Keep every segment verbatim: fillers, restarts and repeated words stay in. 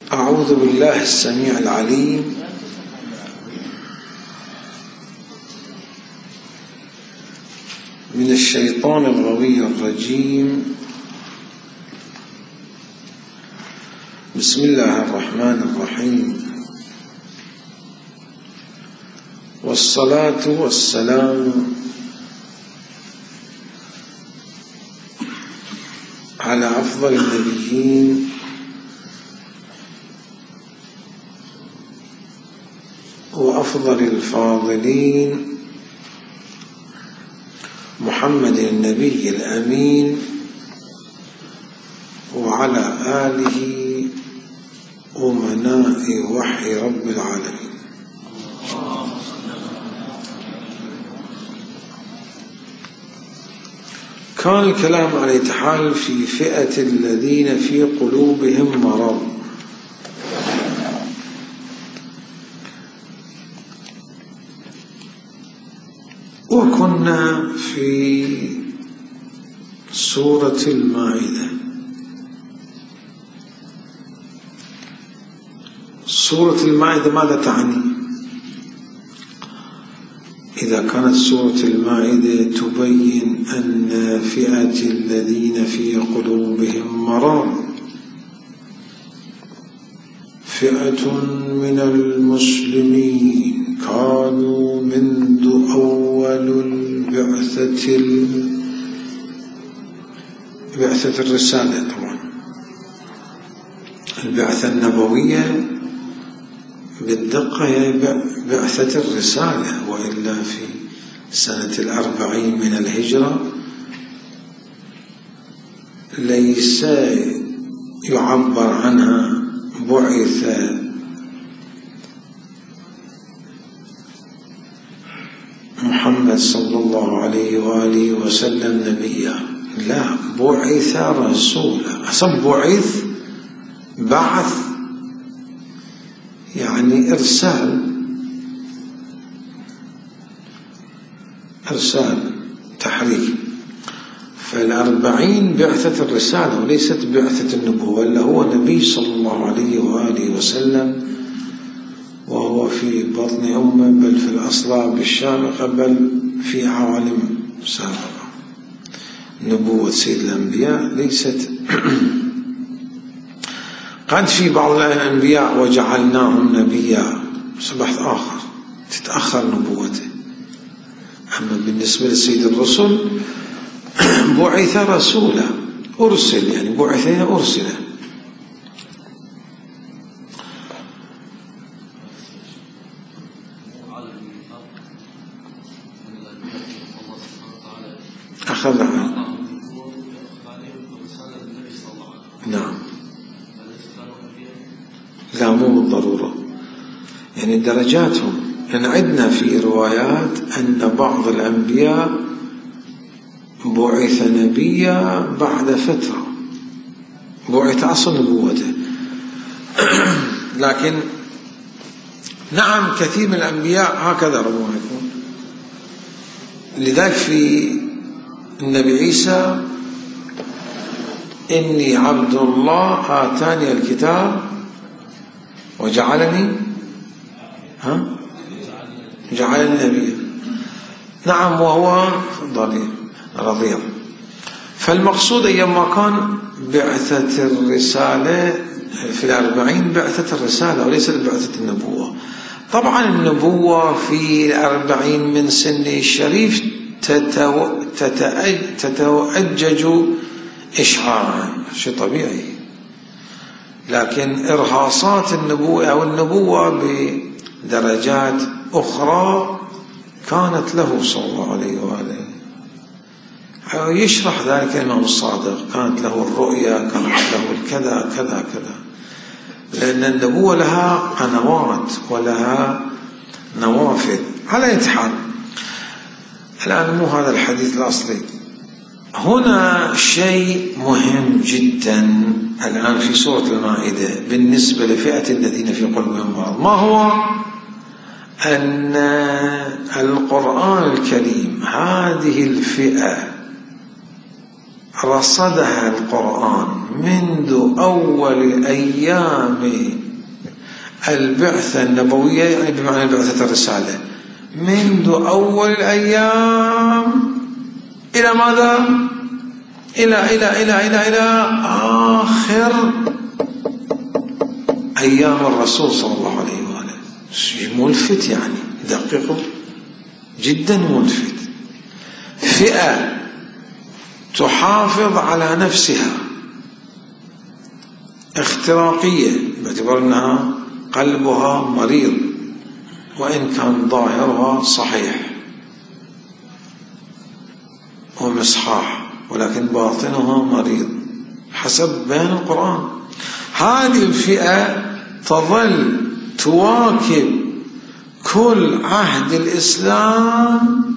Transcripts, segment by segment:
أعوذ بالله السميع العليم من الشيطان الغوي الرجيم. بسم الله الرحمن الرحيم، والصلاة والسلام على أفضل النبيين وأفضل الفاضلين محمد النبي الأمين وعلى آله أمناء وحي رب العالمين. كان الكلام على الاتحال في فئة الذين في قلوبهم مرض، وكنا في سورة المائدة. سورة المائدة ماذا تعني؟ إذا كانت سورة المائدة تبين أن فئة الذين في قلوبهم مرض فئة من المسلمين كانوا منذ أول البعثة بعثة الرسالة، طبعا البعثة النبوية بالدقة هي بعثة الرسالة، وإلا في سنة الأربعين من الهجرة ليس يعبر عنها بعث محمد صلى الله عليه وآله وسلم نبيا، لا، بعث رسولا. أصلا بعث بعث يعني إرسال، إرسال تحريك. فالأربعين بعثة الرسالة وليست بعثة النبوة، إلا هو نبي صلى الله عليه وآله وسلم وهو في بطن أمه، بل في الأصلاب الشامخة، بل في عوالم سابقة. نبوة سيد الأنبياء ليست قد في بعض الأنبياء وجعلناهم نبيا صبح آخر تتأخر نبوته، أما بالنسبة لسيد الرسل بعث رسولا، أرسل، يعني بعث أرسل. أخذ عنه، نعم، لا مو بالضرورة، يعني درجاتهم. لأن عندنا في روايات أن بعض الأنبياء بعث نبيا بعد فترة، بعث أصل نبوته. لكن نعم كثير من الأنبياء هكذا ربما يكون. لذلك في النبي عيسى إني عبد الله آتاني الكتاب وجعلني ها جعلني نبيا، نعم، وهو ضرير رضيع. فالمقصود أيما كان بعثة الرسالة في الأربعين بعثة الرسالة وليس بعثة النبوة. طبعا النبوة في الأربعين من سن الشريف تتأجج إشعارا، شيء طبيعي، لكن إرهاصات النبوة أو النبوة بدرجات أخرى كانت له صلى الله عليه وآله. يشرح ذلك الإمام الصادق، كانت له الرؤيا، كانت له الكذا كذا كذا، لأن النبوة لها قنوات ولها نوافذ. على أي حال، الآن مو هذا الحديث الأصلي. هنا شيء مهم جدا الآن في سورة المائدة بالنسبة لفئة الذين في قلوبهم مرض. ما هو؟ أن القرآن الكريم هذه الفئة رصدها القرآن منذ أول أيام البعثة النبوية، يعني بمعنى بعثة الرسالة، منذ أول الأيام إلى ماذا؟ إلى إلى إلى إلى إلى آخر أيام الرسول صلى الله عليه وآله. شيء ملفت، يعني دقيق جدا ملفت. فئة تحافظ على نفسها اختراقية باعتبار أنها قلبها مريض وإن كان ظاهرها صحيح ومصحاح، ولكن باطنها مريض حسب بيان القرآن. هذه الفئة تظل تواكب كل عهد الإسلام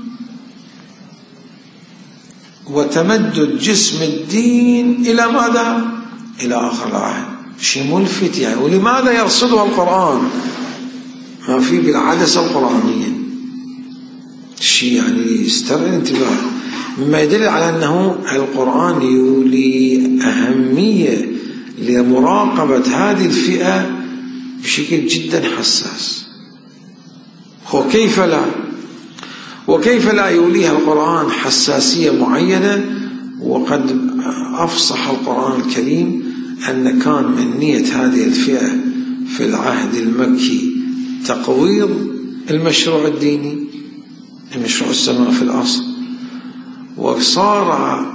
وتمدد جسم الدين إلى ماذا؟ إلى آخر العهد. شيء ملفت يعني. ولماذا يرصدها القرآن؟ ما في بالعدسة القرآنية شيء يعني يسترعي الانتباه، مما يدل على أنه القرآن يولي أهمية لمراقبة هذه الفئة بشكل جدا حساس. وكيف لا وكيف لا يوليها القرآن حساسية معينة، وقد أفصح القرآن الكريم أن كان من نية هذه الفئة في العهد المكي تقويض المشروع الديني، المشروع السماء في الأصل، وصار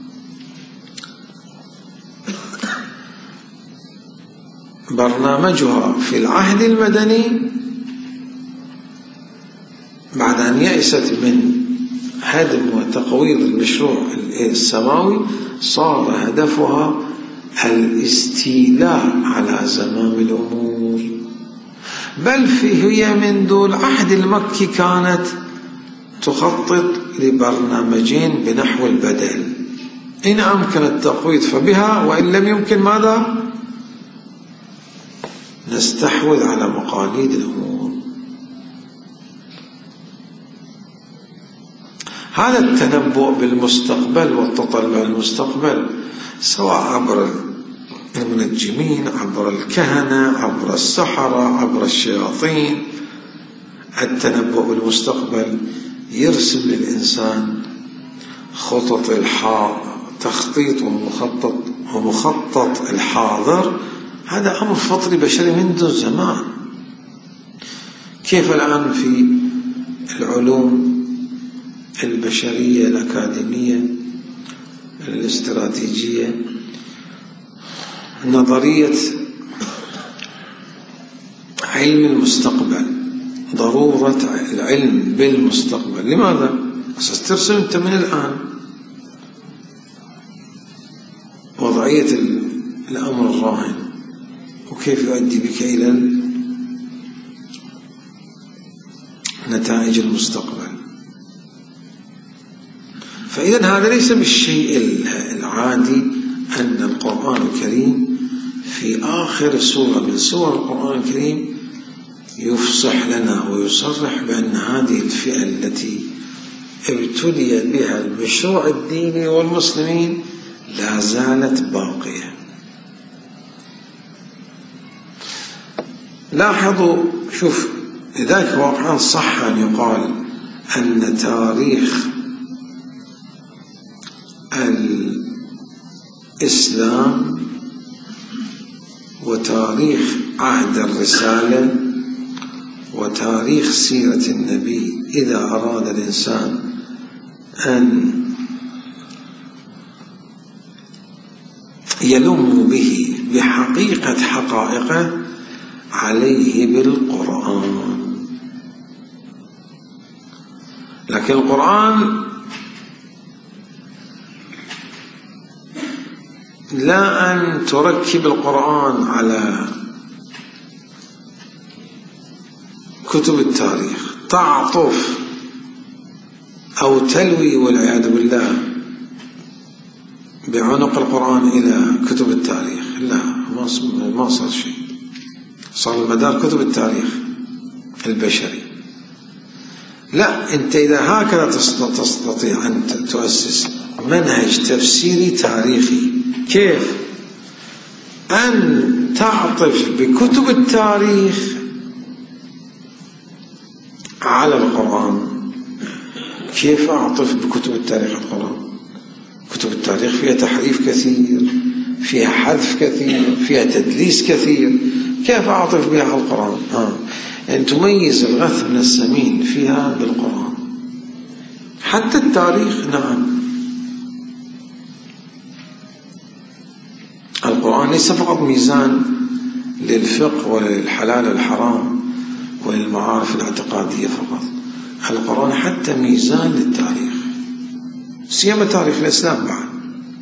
برنامجها في العهد المدني بعد أن يأست من هدم وتقويض المشروع السماوي، صار هدفها الاستيلاء على زمام الأمور. بل هي منذ العهد المكي كانت تخطط لبرنامجين بنحو البدل، إن أمكن التقويض فبها، وإن لم يمكن ماذا؟ نستحوذ على مقاليد الأمور. هذا التنبؤ بالمستقبل والتطلع المستقبل، سواء عبر المنجمين، عبر الكهنة، عبر السحرة، عبر الشياطين، التنبؤ بالمستقبل يرسم للإنسان خطط الحاضر، تخطيط ومخطط ومخطط الحاضر. هذا أمر فطري بشري منذ زمان. كيف الآن في العلوم البشرية الأكاديمية الاستراتيجية نظرية علم المستقبل، ضرورة العلم بالمستقبل. لماذا؟ سترسم أنت من الآن وضعية الأمر الراهن وكيف يؤدي بك إلى نتائج المستقبل. فإذا هذا ليس بالشيء العادي أن القرآن الكريم في آخر سورة من سور القرآن الكريم يفصح لنا ويصرح بأن هذه الفئة التي ابتلي بها المشروع الديني والمسلمين لا زالت باقية. لاحظوا، شوف، لذلك واقعا صح أن يقال أن تاريخ الإسلام وتاريخ عهد الرسالة وتاريخ سيرة النبي إذا أراد الإنسان أن يلم به بحقيقة حقائقه عليه بالقرآن. لكن القرآن لا أن تركب القرآن على كتب التاريخ تعطف أو تلوي والعياذ بالله بعنق القرآن إلى كتب التاريخ. لا، ما صار شيء، صار المدار كتب التاريخ البشري. لا، أنت إذا هكذا تستطيع أن تؤسس منهج تفسيري تاريخي. كيف؟ أن تعطف بكتب التاريخ على القرآن. كيف أعطف بكتب التاريخ على القرآن؟ كتب التاريخ فيها تحريف كثير، فيها حذف كثير، فيها تدليس كثير، كيف أعطف بها على القرآن؟ ها. يعني تميز الغث من السمين فيها بالقرآن. حتى التاريخ نعم، القرآن ليس فقط ميزان للفقه وللحلال والحرام وللمعارف الاعتقادية فقط، القرآن حتى ميزان للتاريخ، سيما تاريخ الإسلام بعد.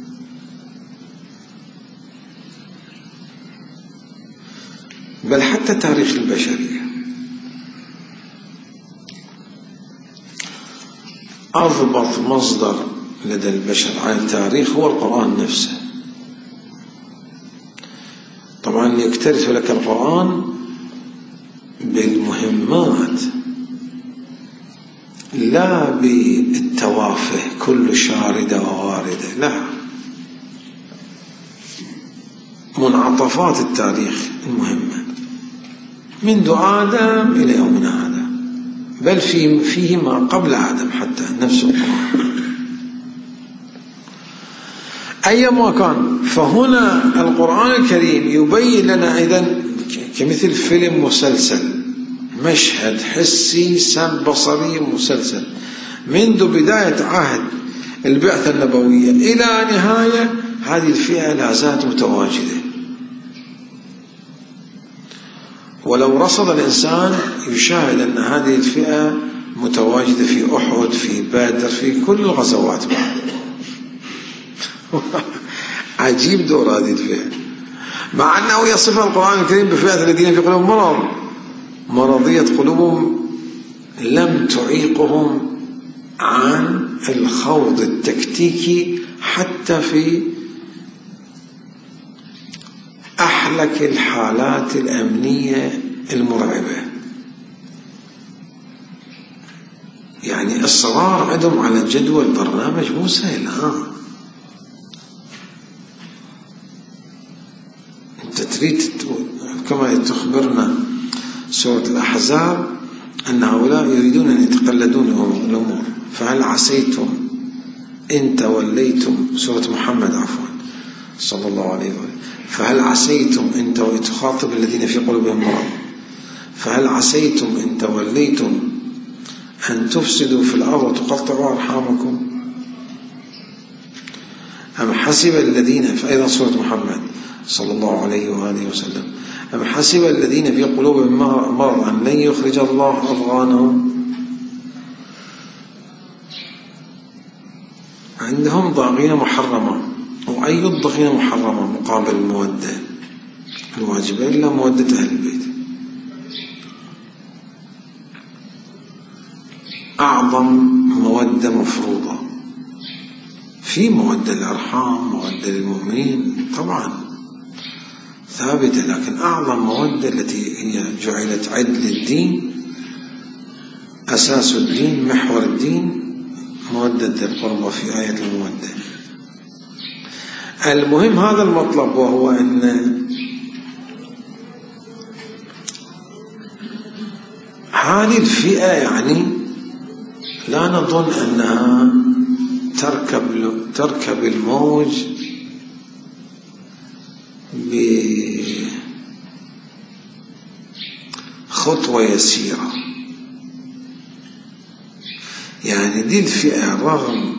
بل حتى تاريخ البشرية. أضبط مصدر لدى البشر عن التاريخ هو القرآن نفسه. طبعا يكترث لك القرآن بالمهمات لا بالتوافه، كل شاردة وواردة، لا، منعطفات التاريخ المهمة منذ آدم إلى يومنا هذا، بل في فيه ما قبل آدم حتى نفس القرآن أيما كان. فهنا القرآن الكريم يبين لنا إذن كمثل فيلم مسلسل، مشهد حسي سن بصري مسلسل منذ بداية عهد البعثة النبوية إلى نهاية هذه الفئة لا زالت متواجدة. ولو رصد الإنسان يشاهد أن هذه الفئة متواجدة في أحد، في بدر، في كل الغزوات. عجيب دور هذه الفئة، مع أنه يصف القرآن الكريم بفئة الذين في قلوبهم مرض، مرضية قلوبهم لم تعيقهم عن الخوض التكتيكي حتى في أحلك الحالات الأمنية المرعبة. يعني الصغار عندهم على جدول برنامج مو سهل. ها أنت تريد كما تخبرنا سورة الأحزاب أن هؤلاء يريدون أن يتقلدون الأمور. فهل عسيتم إن توليتم، سورة محمد عفوا صلى الله عليه وسلم، فهل عسيتم إن تخاطب الذين في قلوبهم مرض، فهل عسيتم إن توليتم أن تفسدوا في الأرض وتقطعوا أرحامكم، أم حسب الذين، فأيضا سورة محمد صلى الله عليه وآله وسلم، أم حسب الذين في قلوبهم مرض أن لن يخرج الله أضغانهم. عندهم ضاغين محرمة، وأي الضغين محرمة مقابل المودة الواجبة إلا مودة أهل البيت. أعظم مودة مفروضة، في مودة الأرحام، مودة للمؤمنين طبعا ثابتة، لكن أعظم مودة التي هي جعلت عدل الدين، أساس الدين، محور الدين، مودة ذي القربى في آية المودة. المهم هذا المطلب، وهو أن هذه الفئة يعني لا نظن أنها تركب تركب الموج بخطوة يسيرة. يعني دي الفئة رغم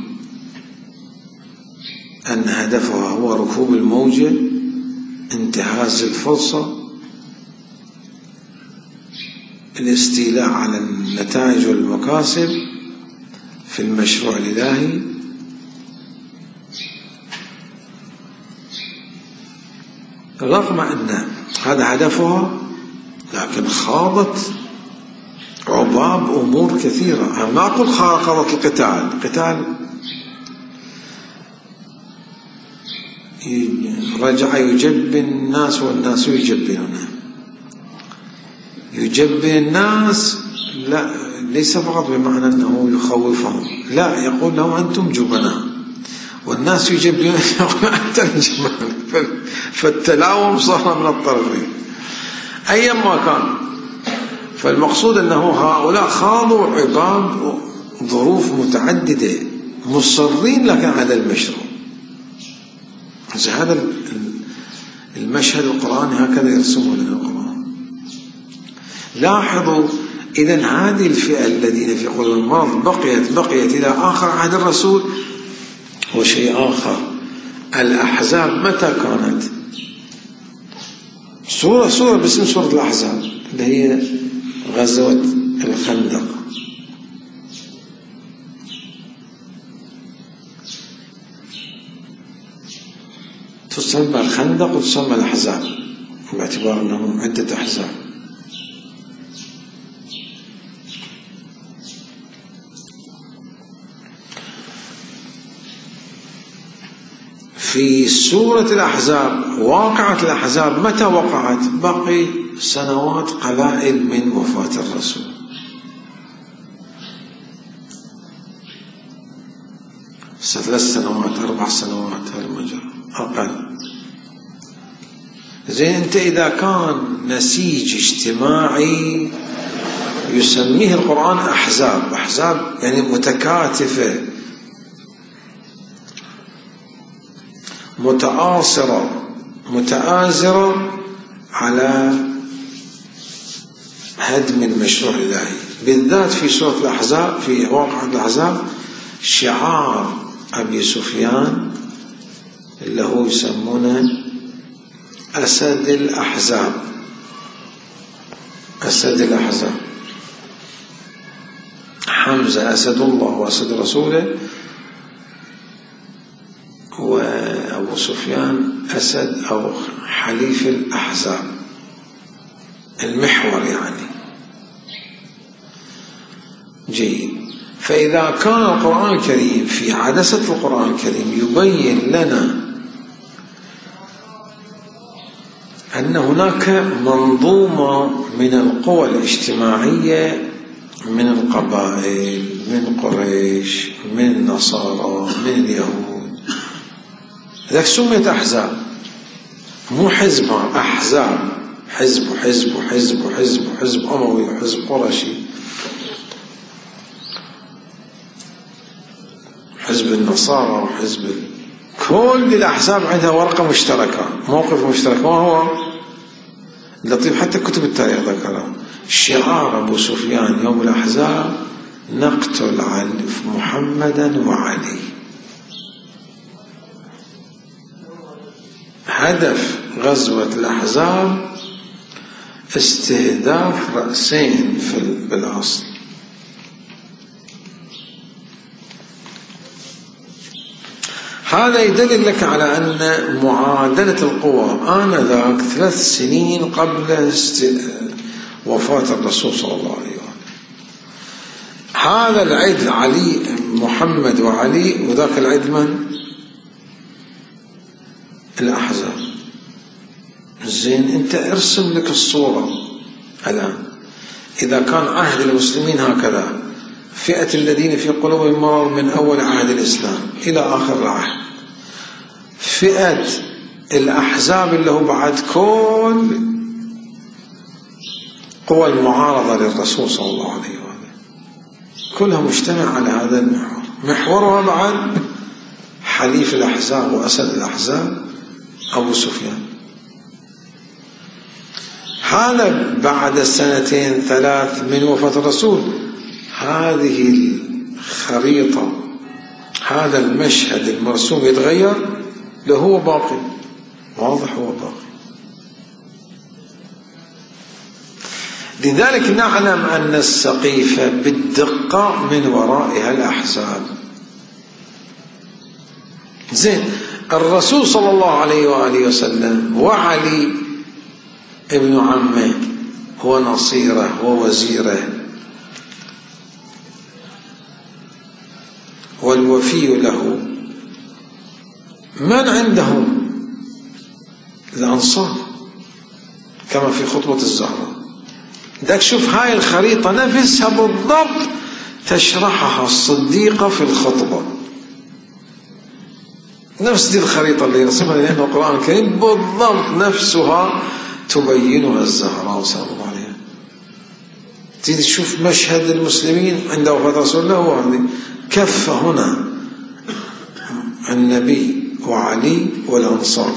أن هدفها هو ركوب الموجة، انتهاز الفرصة، الاستيلاء على النتائج والمكاسب في المشروع الإلهي، رغم أن هذا هدفها، لكن خاضت عباب أمور كثيرة. ما أقول خاضت القتال، القتال رجع يجبن الناس والناس يجبنونه. يجبن الناس لا، ليس فقط بمعنى أنه يخوفهم، لا، يقول لهم أنتم جبناء، والناس يجيبون الترجمة، فالتلاوم صار من الطرفين أيا ما كان. فالمقصود أنه هؤلاء خاضوا عقاب ظروف متعددة مصرين لك على المشروع. هذا المشهد القرآني هكذا يرسمه لنا القرآن. لاحظوا إذن هذه الفئة الذين في قلوبهم المرض بقيت بقيت إلى آخر عهد الرسول. وشيء آخر، الأحزاب متى كانت؟ سورة سورة باسم سورة الأحزاب اللي هي غزوة الخندق. تسمى الخندق وتسمى الأحزاب باعتبار أنهم عدة أحزاب. في سورة الأحزاب واقعة الأحزاب متى وقعت؟ باقي سنوات قلائل من وفاة الرسول. ثلاث سنوات أربع سنوات هالمجرى أقل. زين، أنت إذا كان نسيج اجتماعي يسميه القرآن أحزاب، أحزاب يعني متكاتفة متآصرة متآزرة على هدم المشروع الإلهي، بالذات في سورة الأحزاب في واقعة الأحزاب شعار أبي سفيان اللي هو يسمونه أسد الأحزاب. أسد الأحزاب حمزة أسد الله وأسد رسوله، وأبو سفيان أسد أو حليف الأحزاب، المحور يعني. جيد. فإذا كان القرآن الكريم في عدسة القرآن الكريم يبين لنا أن هناك منظومة من القوى الاجتماعية من القبائل، من قريش، من النصارى، من اليهود، ذاك سميت أحزاب، مو حزب، أحزاب، حزب وحزب وحزب وحزب وحزب أموي وحزب قرشي، حزب النصارى وحزب ال... كل الأحزاب عندها ورقة مشتركة، موقف مشترك. ما هو لطيف؟ حتى كتب التاريخ ذكرها. شعار أبو سفيان يوم الأحزاب نقتل عن محمدا وعلي. هدف غزوة الأحزاب استهداف رأسين في بالأصل. هذا يدل لك على أن معادلة القوى آنذاك ثلاث سنين قبل است... وفاة الرسول صلى الله عليه وسلم. هذا العدل علي محمد وعلي، وذاك العدل من؟ الأحزاب. زين، أنت ارسم لك الصورة الآن. إذا كان عهد المسلمين هكذا، فئة الذين في قلوبهم مرض من أول عهد الإسلام إلى آخر العهد، فئة الأحزاب اللي هو بعد كل قوى المعارضة للرسول صلى الله عليه وسلم، كلها مجتمع على هذا المحور. محورها بعد حليف الأحزاب وأسد الأحزاب أبو سفيان. هذا بعد سنتين ثلاث من وفاة الرسول. هذه الخريطة، هذا المشهد المرسوم يتغير، له هو باقي، واضح هو باقي. لذلك نعلم أن السقيفة بالدقة من ورائها الأحزاب. زين، الرسول صلى الله عليه وآله وسلم وعلي ابن عمه ونصيره ووزيره والوفي له، من عندهم؟ الأنصار، كما في خطبة الزهراء. داك شوف هاي الخريطة نفسها بالضبط تشرحها الصديقة في الخطبة. نفس دي الخريطة اللي يرسمها لنا القرآن الكريم بالضبط نفسها تبينها الزهراء صلى الله عليه وسلم. تيجي تشوف مشهد المسلمين عند وفاة رسول الله وهذه كف هنا النبي وعلي والأنصار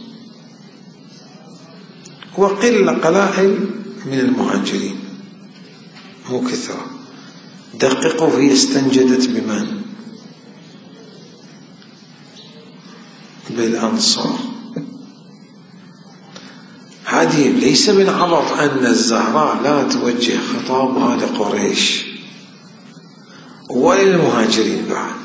وقل قلائل من المهاجرين مو كثرة. دققوا هي استنجدت بمن؟ بالأنصار. هذه ليس من عبط أن الزهراء لا توجه خطابها لقريش ولا للمهاجرين بعد،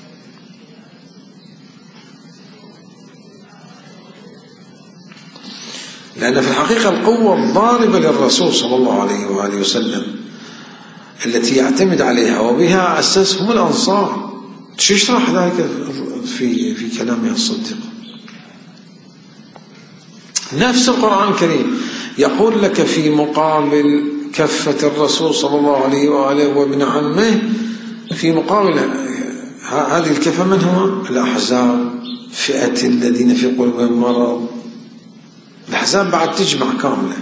لأن في الحقيقة القوة الضاربة للرسول صلى الله عليه وآله وسلم التي يعتمد عليها وبها أسس هم الأنصار. شو يشرح ذلك في في كلامه الصديق؟ نفس القرآن الكريم يقول لك في مقابل كفة الرسول صلى الله عليه وآله وابن عمه، في مقابل هذه الكفة من هو؟ الأحزاب، فئة الذين في قلوبهم مرض. الأحزاب بعد تجمع كاملة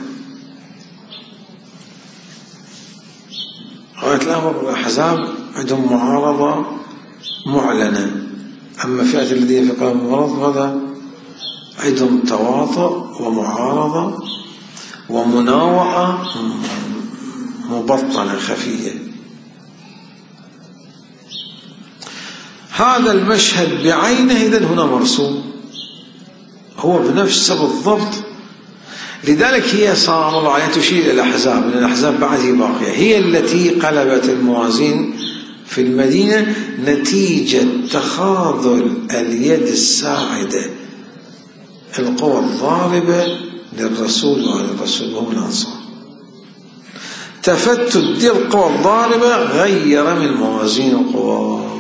غاية الأمر. الأحزاب عندهم معارضة معلنة، أما فئة الذين في قلوبهم مرض هذا عندهم تواطؤ ومعارضة ومناوئة مبطنة خفية. هذا المشهد بعينه إذن هنا مرسوم هو بنفسه بالضبط. لذلك هي صلى الله عليه تشير إلى الأحزاب، من الأحزاب بعده باقية، هي التي قلبت الموازين في المدينة نتيجة تخاذل اليد الساعدة القوى الضاربة للرسول وعلى الرسول وهم الأنصار. تفتت دي القوى الضاربة غير من موازين القوى.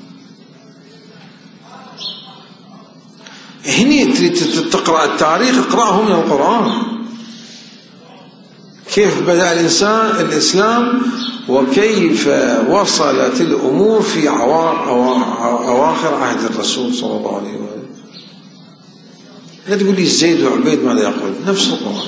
هني تريد تقرأ التاريخ اقرأه من القرآن، كيف بدأ الإنسان الإسلام وكيف وصلت الأمور في أواخر عهد الرسول صلى الله عليه وسلم. لا تقول لي زيد وعبيد ماذا يقول، نفس القرآن.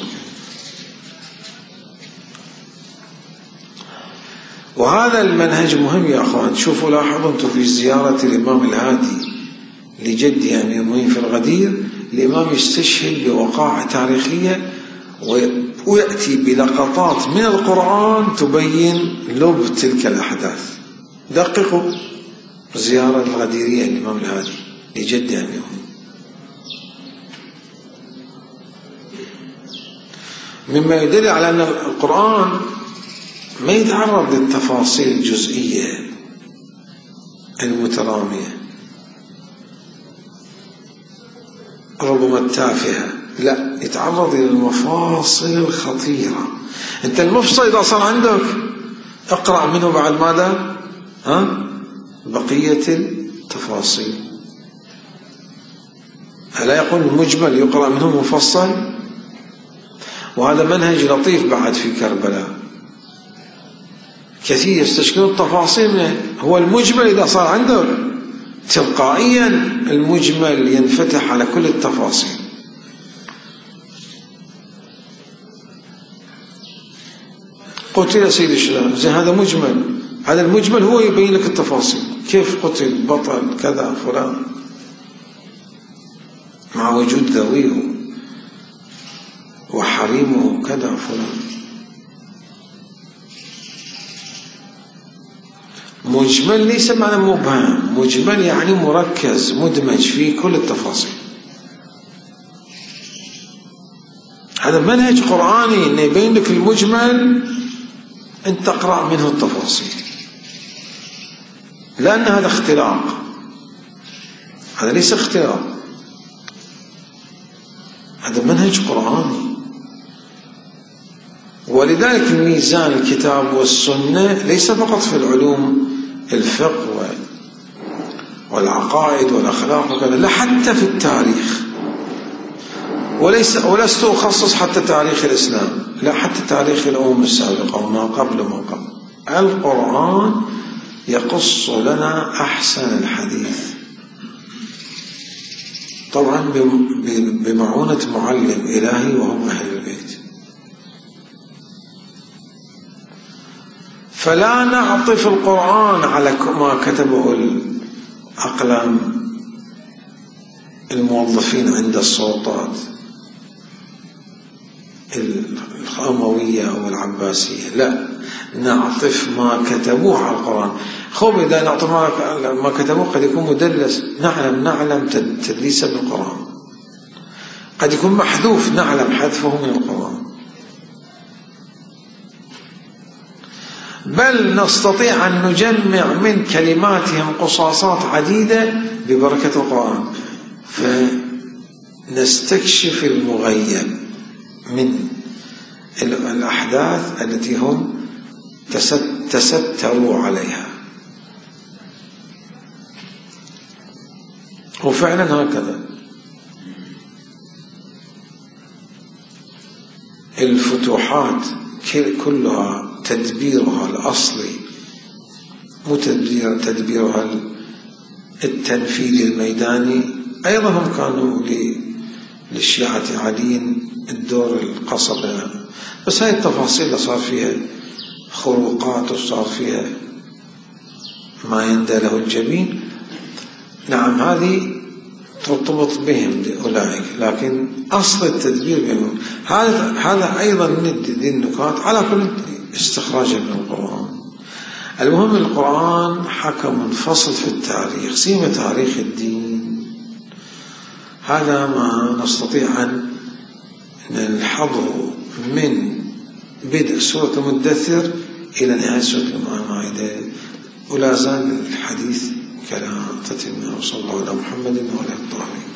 وهذا المنهج مهم يا أخوان. شوفوا لاحظوا أنتم في زيارة الإمام الهادي لجدي أمير المؤمنين في الغدير، الإمام يستشهد بوقائع تاريخية ويأتي بلقطات من القرآن تبين لب تلك الأحداث. دققوا زيارة الغديرية للإمام الهادي لجدي أمير المؤمنين، مما يدل على أن القرآن ما يتعرض للتفاصيل الجزئية المترامية ربما التافهة، لا، يتعرض إلى المفاصل الخطيرة. أنت المفصل إذا صار عندك اقرأ منه بعد ماذا؟ ها؟ بقية التفاصيل. ألا يقول المجمل يقرأ منه مفصل؟ وهذا منهج لطيف بعد في كربلاء، كثير يستشكلون التفاصيل منه. هو المجمل إذا صار عندك تلقائيا المجمل ينفتح على كل التفاصيل. قتل يا سيد الشباب، زين هذا مجمل، هذا المجمل هو يبين لك التفاصيل، كيف قتل بطل كذا فلان مع وجود ذويه وحريمه كذا فلان. مجمل ليس معنى مبهم، مجمل يعني مركز مدمج فيه كل التفاصيل. هذا منهج قرآني انه يبين لك المجمل انت تقرأ منه التفاصيل، لأن هذا اختلاق، هذا ليس اختلاق، هذا منهج قرآني. ولذلك ميزان الكتاب والسنة ليس فقط في العلوم الفقه والعقائد والأخلاق وكذا، لا، حتى في التاريخ. وليس ولست أخصص حتى تاريخ الإسلام، لا، حتى تاريخ الأمم السابقة وما قبل وما قبل. القرآن يقص لنا أحسن الحديث. طبعا بمعونة معلم إلهي وهم أهل البيت. فلا نعطف القرآن على ما كتبه الأقلام الموظفين عند السلطات الأموية أو العباسية، لا، نعطف ما كتبوه على القرآن. خب إذا نعطف ما كتبوه قد يكون مدلس، نعلم نعلم تدليسه بالقرآن، قد يكون محذوف، نعلم حذفه من القرآن، بل نستطيع أن نجمع من كلماتهم قصاصات عديدة ببركة القرآن، فنستكشف المغيب من الأحداث التي هم تستروا عليها. وفعلا هكذا الفتوحات كلها تدبيرها الأصلي مو تدبير تدبيرها التنفيذي الميداني، أيضا هم كانوا للشيعة عادين الدور القصبة، بس هاي التفاصيل صار فيها خروقات وصار فيها ما يندى له الجبين. نعم هذه ترتبط بهم أولئك، لكن أصل التدبير بهم هذا هذا أيضا من النكات على كل استخراجا من القرآن. المهم القرآن حكم فصل في التاريخ، سيما تاريخ الدين، هذا ما نستطيع أن نلحظه من بدء سورة المدثر إلى نهاية سورة المائدة، ولا زال الحديث كلام تتمه. وصلى الله على محمد وعلى آله الطاهرين.